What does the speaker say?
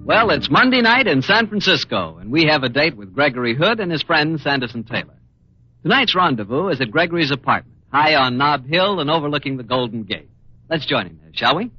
Well, it's Monday night in San Francisco, and we have a date with Gregory Hood and his friend Sanderson Taylor. Tonight's rendezvous is at Gregory's apartment, high on Nob Hill and overlooking the Golden Gate. Let's join him there, shall we?